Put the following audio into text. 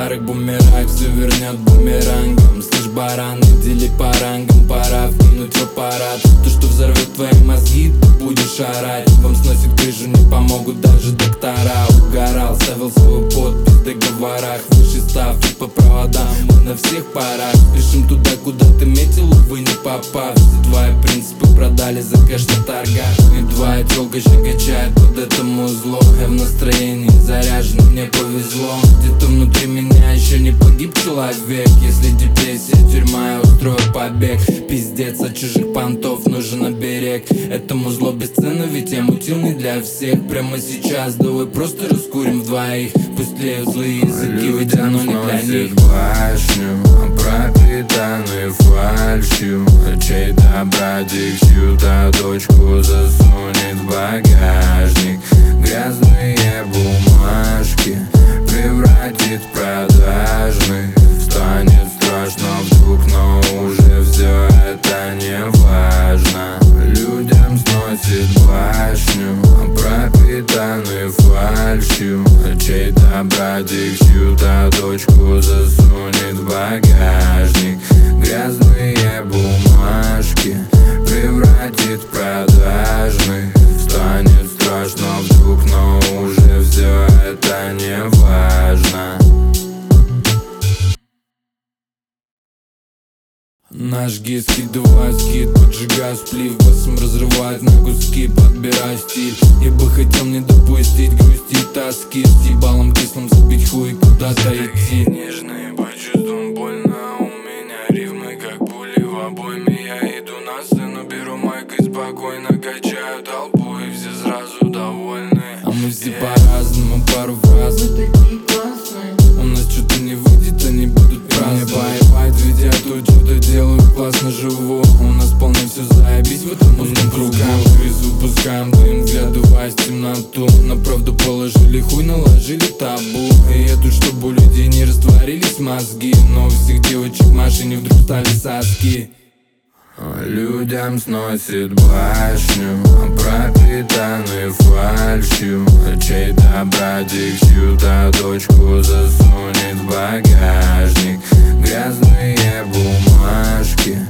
старый бумеранг все вернет бумерангом. Слышь, баран, дели по рангам, пора вкинуть в аппарат. То, что взорвет твои мозги, ты будешь орать. Вам сносит крышу, не помогут даже доктора. Угорал, ставил свою подпись в договорах. Выше ставки по проводам, мы на всех парах. Спешим туда, куда ты метил, увы, не попав. Все твои принципы продали за кэш на торгах. И твоя тёлка еще качает под это музло. Я в настроении заряжен, мне повезло. Где-то внутри меня еще не погиб человек. Если депрессия, тюрьма, я устрою побег. Пиздец, от чужих понтов нужен оберег. Этому зло бесценно, ведь я мутил не для всех. Прямо сейчас давай просто раскурим вдвоих. Пусть тлеют злые языки, ведь оно не для них. Башню, пропитанную фальшью. Чей-то братик чью-то дочку засунет в багажник. Грязные бумажки превратит в продажных. Станет страшно вдруг, но уже все это не важно. Людям сносит башню, пропитанную фальшью. Чей-то братик чью-то дочку засунет в багажник. Грязные бумажки превратит в продажных. Станет страшно вдруг, но уже все это не важно. Наш гид, скидываю скид, поджигаю сплив. Басом разрывает на куски, подбираю стиль. Я бы хотел не допустить грусти и тоски. С ебалом кислым забить хуй, куда-то идти. Нежные по чувствам больно. У меня рифмы как пули в обойме. Я иду на сцену, беру майк и спокойно качаю толпу. И все сразу довольны. А мы все по-разному, пару фраз. У нас что-то не выйдет, они будут праздновать. Мне поебать, ведь я тут что-то делаю, классно живу. У нас полно все заебись в этом узком кругу. Грызу, пускаем дым, вглядываясь в темноту. На правду положили хуй, наложили табу. И я тут, чтобы у людей не растворились мозги. Но у всех девочек в машине вдруг стали соски. Людям сносит башню, пропитанную фальшью. Чей-то братик чью-то дочку засунет в багажник. Грязные бумажки